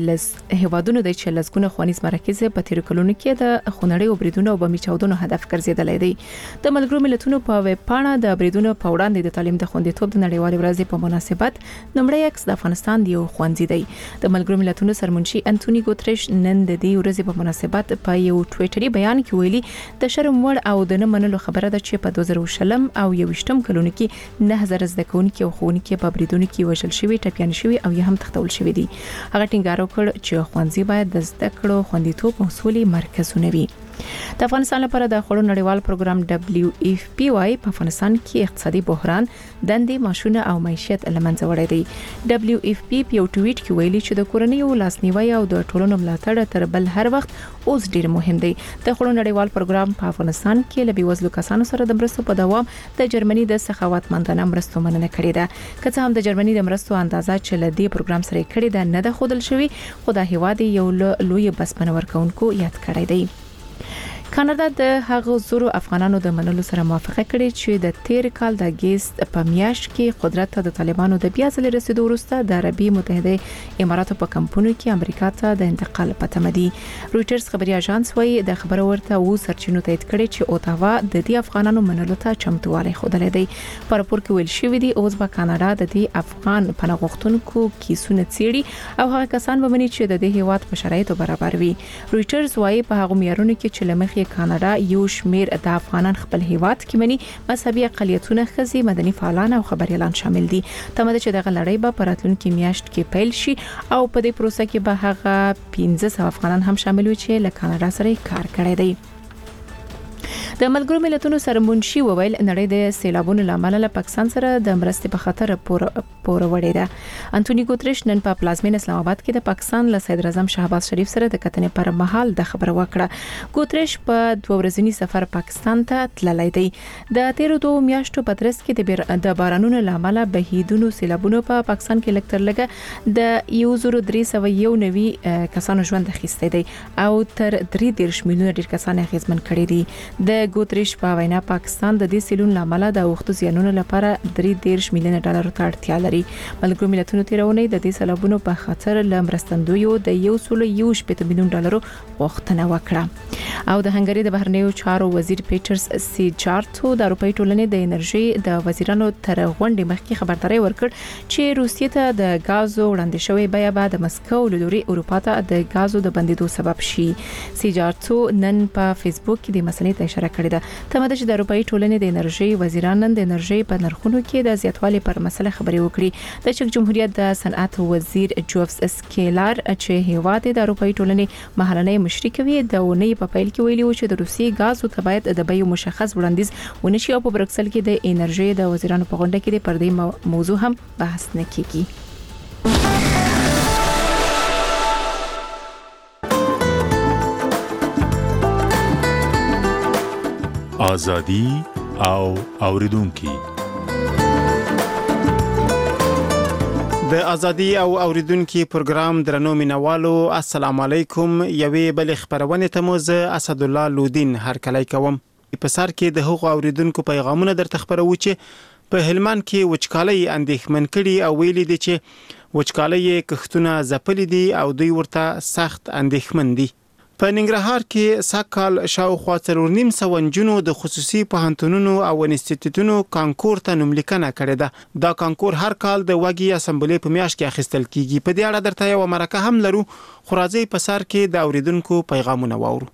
د لسګونه ښوونیز مراکز په تیر کلونو کې د خونړیو بریدونو او بمي چاودنو هدف ګرځیدلی دی. د ملګرو ملتونو په ویب پاڼه د بریدونو په وړاندې د تعلیم د خوندیتوب د نړیوالې ورځې په مناسبت نمبر عکس د افغانستان یو ښوونځی دی. د ملګرو ملتونو سرمنشي انټونی ګوتریش نن د دې ورځې په مناسبت په یو ټویټري بیان کې ویلي د شرم وړ او د نه منلو خبره ده چې په 2020 او 20 کلونو کې 9000 زده کوونکي او ښوونکي په بریدونو کې وژل شوي، ټپيان شوي او یا هم تښتول شوي دي. هغه ټینګار وکړ چې ښوونځي باید د زده کړو خوندیتوب او سولې مرکزونه وي. د افغانستان لپاره د خوړو نړیوال پروګرام WFP په افغانستان کې اقتصادي بحران، دندې، معاشونه او معیشت لمنځه وړي دي. WFP په یو ټویټ کې ویلي چې د کورنیو لاسنیوي او د ټولنو ملاتړ تر بل هر وخت اوس ډیر مهم دی. د خوړو نړیوال پروګرام په افغانستان کې لبي وزلو کسانو سره د مرستو په دوام د جرمني د سخاوتمندانه مرستو مننه کړې ده. که څه هم د جرمني د مرستو اندازه چې لدی پروګرام سره کړې ده نه ده خودل شوی، خو د هیواد یو لوی بسپنه ورکونکو یاد کړی دی. کاناډا د هغو زورو افغانانو د منلو سره موافقه کړې چې د تیر کال د اگست په میاشت کې قدرت ته د طالبانو د بیا ځل رسیدو وروسته د عربي متحده اماراتو په کمپونو کې امریکا ته د انتقال پته مدي. رويټرز خبري اژانس وايي د خبرو ورته و سرچینو تایید کړي چې اوتاوا د دې افغانانو منلو ته چمتووالی ښودلی دی. په راپور کې ویل شوی دی اوس به کاناډا د دې افغان پناه غوښتونکو کیسونه څیړي او هغه کسان به مني چې د دې هیواد په شرایطو برابر وي. رويټرز وايي په هغه معیارونو کې چې لمخې کاناډا یو شمیر د افغانان خپل هیواد کې مني مذهبي اقلیتونه، ښځې، مدني فعالان او خبريالان شامل دي. تمه چې دغه لړۍ به په راتلونکي میاشت کې پیل شي او په دې پروسه کې به هغه 1500 افغانان هم شامل وي چې له کاناډا سره کار کړی دی. د ملګرو ملتونو سرمنشي وویل نړۍ د سیلابونو لامل له پاکستان سره د مرستې په خطر پورې وړي ده. انټونی ګوتریش نن په پلازمین اسلام آباد کې د پاکستان له صدر اعظم شهباز شریف سره د کتنې پر مهال د خبرو وکړه. ګوتریش په 2 ورځنی سفر پاکستان ته تللی دی. د 13 میاشتو په ترڅ کې د بارانونو لامل بهیدونو سیلابونو په پاکستان کې لکتر لګه د 1391 کسانو ژوند اخیستی دی او تر 3 میلیونه ډیر کسان اغیزمن کړي دي. د ګوتریش په وینا پاکستان د دې سیلون لامل د وختو زیانونو لپاره 3 میلیونه ډالر ته اړتیا لري. ملګرو ملتونو تیرونی د دې سیلابونو په خاطر لمرستندویو د 1.8 میلیون ډالرو غوښتنه وکړه. او د هنګری د بهرنیو چارو وزیر پیټرز سیجارتو د اروپای ټولنې د انرژي د وزیرانو تر غونډې مخکې خبرداري ورکړ چې روسیې ته د غازو وړاندې شوی بیا بعد د مسکو لوري اروپا ته د غازو د بندیدو سبب شي. سیجارتو نن په فیسبوک کې د مسلې ته اشاره کړې ده. تمه ده چې د اروپای ټولنې د انرژي وزیران نن د انرژي په نرخونو کې د زیاتوالي پر مسله خبري وکړي. د چک جمهوریت د صنعت وزیر جوفس سکیلار چې هیواد د اروپای ټولنې محلنۍ مشري کوي د ونې په پیل کې ویلي و چې د روسي غازو ته باید د بیو مشخص وړاندیز ونشي او په برکسل کې د انرژي د وزیرانو په غونډه کې د پردې موضوع هم بحث نه کیږي. آزادی او اوریدونکي د ازادي او اوریدونکو پروګرام درنو مینوالو السلام علیکم. یوې بل خبرونه ته موز اسد الله لودین هر کله کوم په سر کې د حقوق اوریدونکو پیغامونه در تخبرو چې په هلمند کې وچکالۍ اندېښمن کړي او ویلي دي چې وچکالۍ کښتونه ځپلي دي او دوی ورته سخت اندېښمن دي. په ننګرهار کې ساکال شاوخوا 4.5 نجونو د خصوصي پوهنتونونو او انسټیټیوټونو کانکور ته نوملیکنه کړې ده. دا کانکور هر کال د وګي اسمبلی په میاشت کې اخیستل کیږي. په دې اړه درته یو مرکه هم لرو، خو راځي په سر کې د اوریدونکو پیغامونه واورو.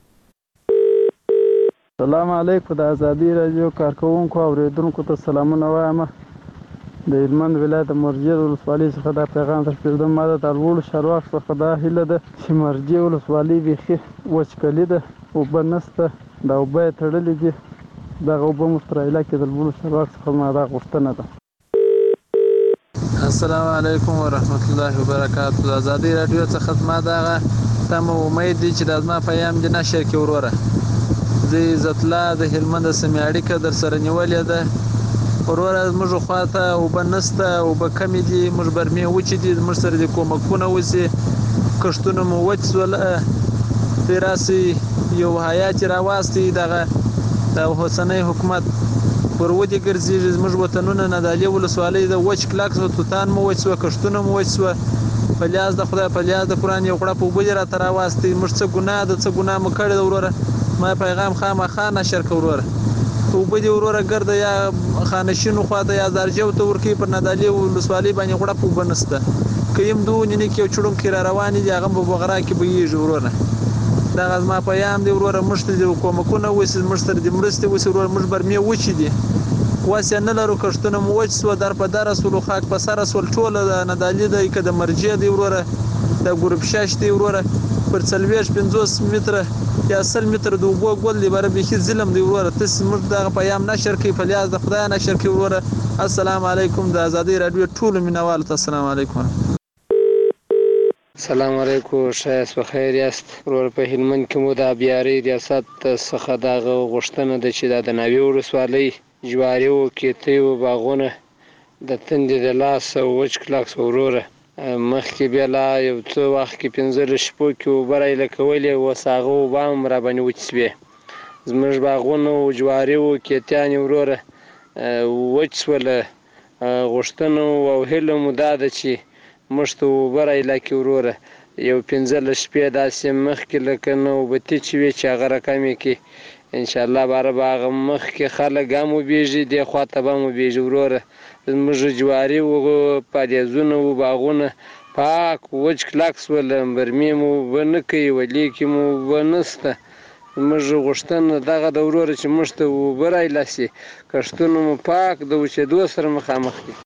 سلام علیکم. د ازادي رادیو کارکونکو اوریدونکو ته سلامونه وایم. د هلمند ولایت مرجیه ولسوالۍ څخه دا پیغام ترسپیږم. ما د تالوړو شارواک څخه دا هیله ده چې مرجیه ولسوالۍ بیخي وچکلي ده، اوبه نشته، دا اوبه یې تړلې دي. دغه اوبه موږ تر علاقې د تالوړو شارواک څخه ما دا غوښتنه ده. السلام علیکم ورحمت الله وبرکاته. د ازادي رادیو څخه ما دغه تم امید دي چې د ما پیغام د نشر کې وروره د عزت الله د هلمند سیمې اړیکه در سره نیولې ده. وروره موږ خواته اوبه نشته، اوبه کمې دي، موږ برمې وچې دي، موږ سره د کومکونه وسي، کښتونه مو وچ سول. تراسي یو حیات راوستي دغه د حسنی حکومت پر ودی ګرځي. موږ وطنونه نه د ولسوالۍ د وچ کلاک سو توتان مو وچ سو، کښتونه مو وچ سو. په لیاز د خدای په لیاز د قران یو کړه په وبې را تر راوستي. موږ څه ګناه ده، څه ګناه مو کړی وروره. ما پیغام خامخا نشر کړ وروره. وبې دی وروره ګرد یا خانشینو خواته یا درجه ته ورکی پر ندالي ولسوالۍ باندې غړپ وبنسته. کيم دوه ننی کې چړم کې را روان دي، هغه په بغرا کې به یې وروره. دا غزما پیام دی وروره. مشته دی کومکونه وسې مشتر دی مرسته وسې وروره. مش برمې وچې دي، واسه نه لرو، کښتونه مو وچ سو، در په در رسول خاک په سر رسول ټول د ندالي د کده مرجه دی وروره. د ګروپ 6 دی وروره. پر 40-50 متره یا 100 متره د وګو ګول دی بر به ظلم دی وروره. تاسو موږ د پیام نشر کې په لیاز د خدای نشر کې وروره. السلام علیکم. د ازادي رادیو ټول مینوال ته السلام علیکم. السلام علیکم. شایست بخیر یاست. وروره په هلمند کې مو د بیاري ریاست څخه د غوښتنه د چې د ناوی ولسوالۍ جواري او کېته او باغونه د تندې د لاس او وچ کلاکس وروره مخکې بیا لا یو څو وخت کې 15 شپو کې وبرای لکولې وساغه وبام را باندې وچسوي. زموږ باغونه او جواري او کېتان وروره وچسوله. غوښتنه او هیله مو دا ده چې مشته وبرای لکه وروره یو 15 شپې داسې مخکې لکه نو بتی چې وي چې هغه رقمې کې ان شاء الله بار باغ مخکې خلک هم وبېږي، دی خواته به هم وبېږي وروره. زموږ جواري او پاریزونه او باغونه پاک وچ کلاک سول، برمې مو ونه کوي، ولې کې مو ونسته. زموږ غوښتنه دغه د وروره چې موږ ته وبرای لاسي، کښتونه مو پاک د وچېدو سره مخامخ دي.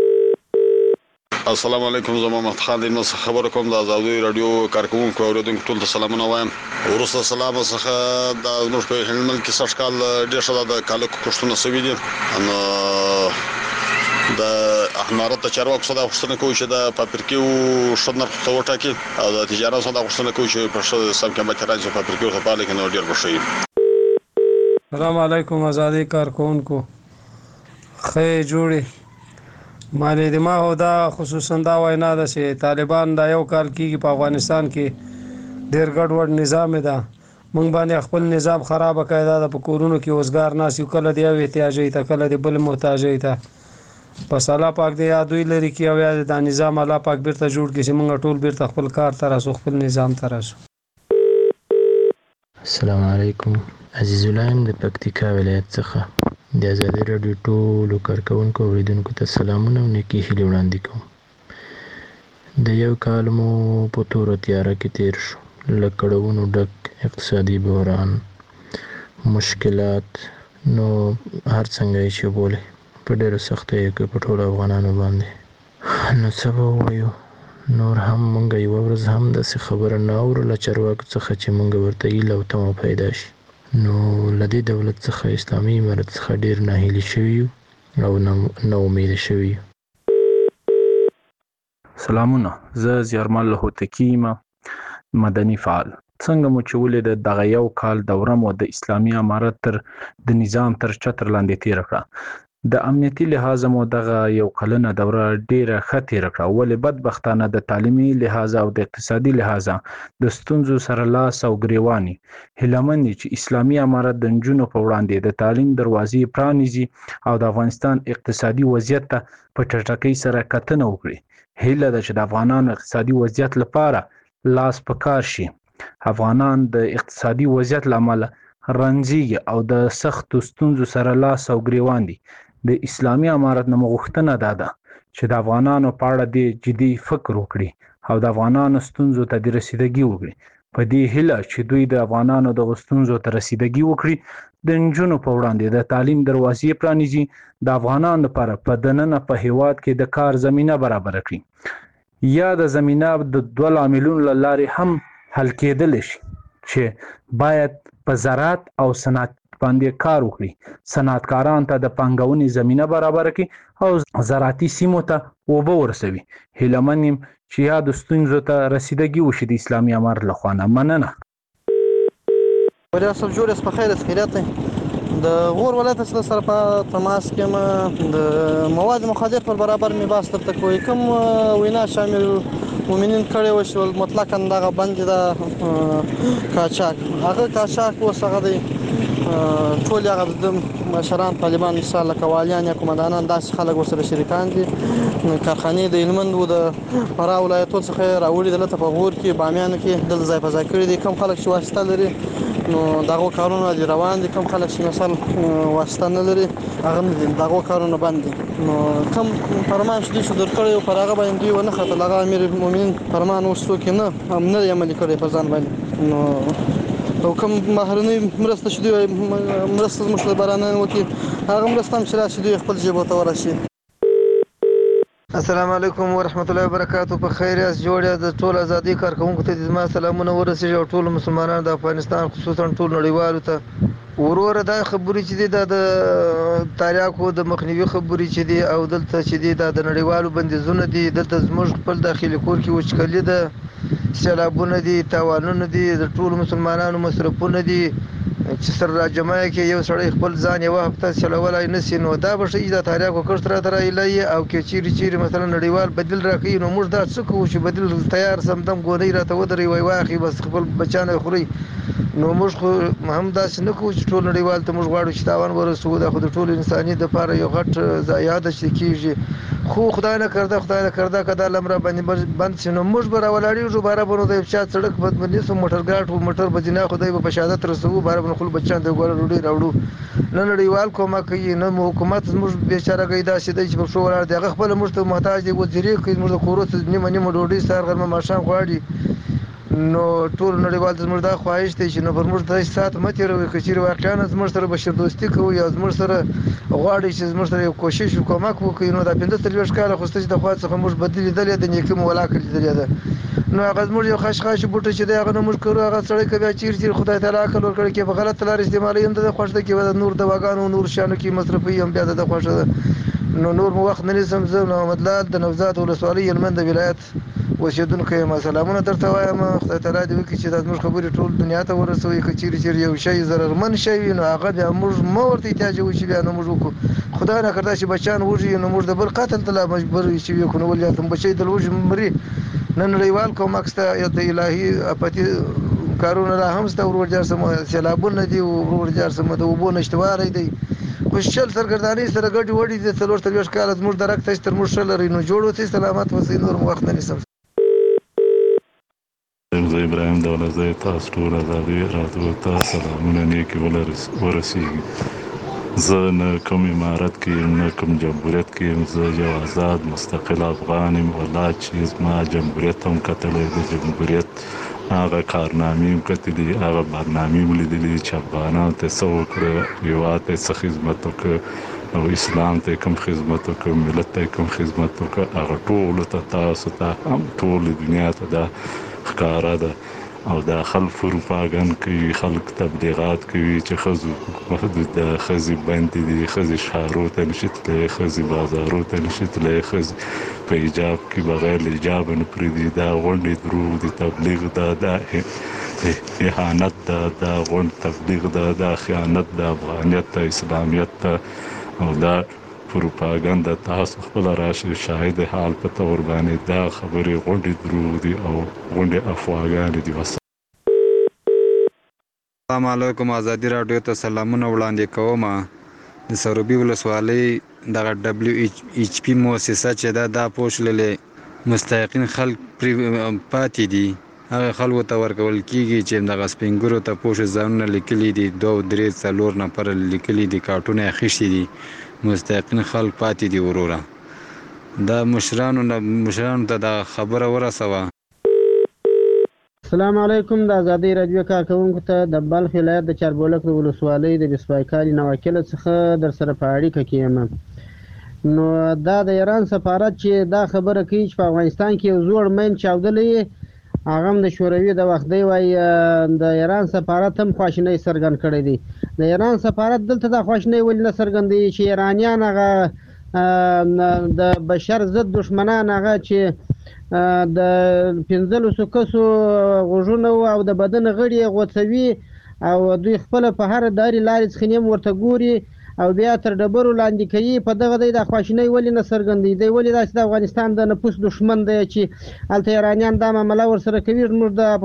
السلام علیکم. زما محمد خان دې نو خبر کوم د ازادي رادیو کارکونکو اوریدونکو ټول ته سلامونه وایم. ورسره سلام څخه د نور په هلمند کې سږ کال ډېر شاده د کالکو کښتونه سوي دي. نو د احمرات چارواکو صدا غوښتنه کوي چې د پاپرکیو شنه په وټاکي او د تجارت صدا غوښتنه کوي چې په سم کې به راځي پاپرکیو ته پاله کې نو ډېر بشي. السلام علیکم ازادي کارکونکو. خې جوړي مالې د ما هو دا خصوصا دا وینا ده چې طالبان دا یو کال کېږي په افغانستان کې ډېر ګډوډ نظام ده. مونږ باندې خپل نظام خراب کړی دا په کورونو کې وزګار ناس یو کله دی احتیاجي ته کله دی بل محتاجي ته. پس الله پاک دې یادوي لري کې او یا د نظام الله پاک بیرته جوړ کړي چې مونږ ټول بیرته خپل کار ته راسو، خپل نظام ته راسو. السلام علیکم. عزیز اللایم د پکتیکا ولایت څخه د ازادي رادیو ټولو کارکونکو اوریدونکو ته سلامونه او نیکې هیلې وړاندې کوم. د یو کال مو په تور تیاره کې تیر شو، له کړاوونو ډک اقتصادي بحران، مشکلات، نو هر څنګه یې چې بولې په ډېرو سختیو کې په ټولو افغانانو باندې. نو څه به ووایو، نور هم مونږ یوه ورځ هم داسې خبره نه اورله چارواکو څخه چې مونږ ورته هیله او تمه پیدا شي. نو له دې دولت څخه اسلامي امارت څخه ډېر ناهیلي شوي یو او نا امیده شوي یو. سلامونه. زه زیارمل هوتکی یم، مدني فعال. څنګه مو چې ولید دغه یو کال دوره مو د اسلامي امارت تر د نظام تر چتر لاندې تیر کړه. د امنیتي لحاظ مو دغه یو کلنه دوره ډیره ښه تیره کړه ولې بدبختانه د تعلیمي لحاظ او د اقتصادي لحاظ د ستونزو سره لاس او ګریواني هیلمن چې اسلامي امارت د نجونو په وړاندې د تعلیم دروازې پرانیزي او د افغانستان اقتصادي وضعیت ته په چټکۍ سره کتنه وکړي هیله ده چې د افغانانو اقتصادي وضعیت لپاره لاس په کار شي افغانان د اقتصادي وضعیت لامل رنځيږي او د سختو ستونزو سره لاس او ګریوان دي د اسلامي امارت نه مغوښتنه ده چې د افغانانو په اړه د جدي فکر وکړي او د افغانانو ستونزو ته د رسیدګي وکړي په دې هیله چې دوی د افغانانو د ستونزو ته رسیدګي وکړي د نجونو په وړاندې د تعلیم دروازې پرانیزي د افغانانو لپاره په دننه په هیواد کې د کار زمينه برابر کړي یا د زمينه د دوه عاملونو لارې هم حل کېدل شي چې باید په زراعت او صنعت باندې کار وکړي صنعتکاران ته د پانګونې زمينه برابر کړي او زراعتي سیمو ته اوبه ورسوي هیلمن يم چې یا د ستونزو ته رسیدګي وشي د اسلامي امارت لخوا نه مننه وریا صاحب جوړ په خیر خیرات د غور ولایت سره په تماس کې ما د مواد مخدر پر برابر می باس تر کوی کوم وینا شامل مومنین کړي وشول مطلقاً دغه بند د کاچاک هغه کاچاک وسغه دی ټول هغه د مشران طالبان مثال لکوالیان یا کومندانان داسې خلک ورسره شریکان دي کارخانې د علمند و د فرا ولایتونو څخه راوړي د لته په غور کې بامیان کې د ځای په ځای کړي دي کوم خلک چې واسطه لري نو دغه کارونه دي روان دي کوم خلک چې مثال واسطه نه لري هغه دغه کارونه باندې نو کوم فرمان چې شو درکړی پر هغه باندې دوی ونه خاطر لغه امیر المؤمنین فرمان وسو کې نه عملي کړی په ځان باندې نو او کوم مهرنی مرسته شدي مرسته مشله بارانه وکي هغه مرسته هم چې راشي دوی خپل جيبو ته ورشي السلام علیکم ورحمت الله وبرکاتہ په خیر اس جوړه د ټول ازادي کارکونکو ته د ما سلامونه ورسېږي او ټول مسلمانانو د افغانستان خصوصا ټول نړیوالو ته ورور د خبرې چې د تاریخو د مخنیوي خبرې چې دي او دلته چې دي د نړیوالو بندیزونه دي دلته زموږ خپل داخلي کور کې وچکلي ده سیلابونه دي تاوانونه دي د ټول مسلمانانو مصرفونه دي چې سر راجمع کې یو سړی خپل ځان یو هفته چلولای نسی نو دا به شي د تاریخو کښتره درایلای او کې چیرې مثلا نړیوال بدل راکې نو موږ دا څه کوو چې بدل تیار سمدم ګونی راته ودرې وای واخی بس خپل بچانه خوري نو موږ خو هم دا څه نه کوو چې ټول نړیوال ته موږ غواړو چې تاوان ورسو دا خو د ټول انساني د لپاره یو غټ ضایعات کیږي خو خدای نه کرده کدا لمر باندې بند شنو موږ به راولاړیږو بار بنو د چا سړک بدبني سو موټر ګاټ او موټر بجنا خدای په شهادت رسو بار بنو خپل بچان ته ګور وړي راوړو نه نړیوال کومه کوي نه حکومت موږ بیچاره گیدا شته چې په شو ولر دغه خپل موږ ته محتاج دي وزیری کوي موږ د کورو نیمه ډوډۍ سار غرمه ماشام غواړي نو ټول نړیوال زموږ د خواهش ته چې نو پر موږ د سات مته وروي کچیر واقعا زموږ سره بشر دوستي کوي یا زموږ سره غواړي چې زموږ سره کوشش وکړو کوي نو دا 15 کال خو ستاسو د خوا څخه موږ بدلی دل د نیکم ولا کړی دل ده نو هغه زموږ یو خشخاش بوټه چې دا هغه موږ کړو هغه سره کوي چیر خدای تعالی عقل ورکړي کې په غلط لار استعمالي هم د خوښ ده کې نور د واغانو نور شانو کې مصرفي هم بیا د خوښ ده نو نور مو وخت نه لسم زه نو مدلال د نوزاد ولسوالۍ یلمند ولایت وسیدونکو ما سلامونه درته وایم خدای تعالی دې وکړي چې د موږ خبرې ټول دنیا ته ورسوي کچیر یو شی ضررمن شي نو هغه بیا موږ مو ورته احتیاج وشي بیا نو موږ وکړو خدای نه کړدا چې بچان وږي نو موږ د بل قتل ته مجبور شي یو کو ولیا تم بچي د لوج مري نن نړیوال کوم اکسته د الهي اپتی کارونه را هم ست ورور جار سم سیلابونه دي ورور جار سم د وبو نشټوار دي خوشحال سرګردانی سره ګډ وډی د 43 کال زموږ درکته تر مشل لري نو جوړو ته سلامت وسې نور وخت نه نسم زه ابراهیم دولت زه تاسو ټول آزادي راته تاسو سلامونه نیکی ورسیږي زه نه کوم امارت کې نه کوم جمهوریت کې زه یو آزاد مستقل افغان یم ولا چې ما جمهوریت هم کتلې د جمهوریت هغه کارنامې کتلې هغه برنامې ولیدلې چې افغانان ته څه وکړه یو ته څه خدمت وکړه او اسلام ته کوم خدمت وکړه ملت ته کوم خدمت وکړه هغه ټول ته تاسو ته هم ټول دنیا ته دا ښکارا ده او دا خلک پروپاګاندا کوي خلک تبلیغات کوي چې خزو محدود د خزي باندې دي خزي شهرو ته نشته خزي بازارو ته نشته خزي په حجاب کې بغیر حجاب نه پریدي دا غونډې درو دي تبلیغ دا اهانت دا غونډ تبلیغ دا خیانت د افغانیت اسلامیت او دا پروپاګاندا تاسو خپل راشي شاهد حال په تور باندې دا خبرې غونډې درو دي او غونډې افواګانې دي. السلام علیکم. ازادي رادیو ته سلامونه وړاندې کوم. د سروبي ولسوالۍ د WHP مؤسسه چې دا پوښللې مستحقین خلک پاتې دي، هغه خلکو ته ورکول کیږي چې د غسپینګرو ته پوښ ځانونه لیکلي دي، 2-3-4 نفر لیکلي دي، کارتونه اخیستي دي، مستحقین خلک پاتې دي. وروره دا مشرانو ته دا خبره ورسوه. السلام علیکم. د ازادي رادیو کارکونکو ته د بلخ ولایت د چاربولک ولسوالۍ د بسپایکالي نواکل څخه در سره په اړیکه کې یم. نو دا د ایران سفارت چې دا خبره کوي چې په افغانستان کې یو زوړ مین چاودلې، هغه هم د شوروي د وخت دی، وایي د ایران سفارت هم خواشینۍ څرګند کړی دی. د ایران سفارت دلته دا خواشینۍ ولې نه څرګندوي چې ایرانیان هغه د بشر ضد دښمنان هغه چې د 15 کسو غوږونه او د بدن غړي غوڅوي او دوی خپل په هر داري لارې څخه ورته ګوري او بیا تر ډبرو لاندې کوي. په دغه د خواشینۍ ولې نه څرګندوي؟ دی ولې داسې د افغانستان د نفوس دښمن دی چې هلته ایرانیان دا معامله ورسره کوي؟ زموږ د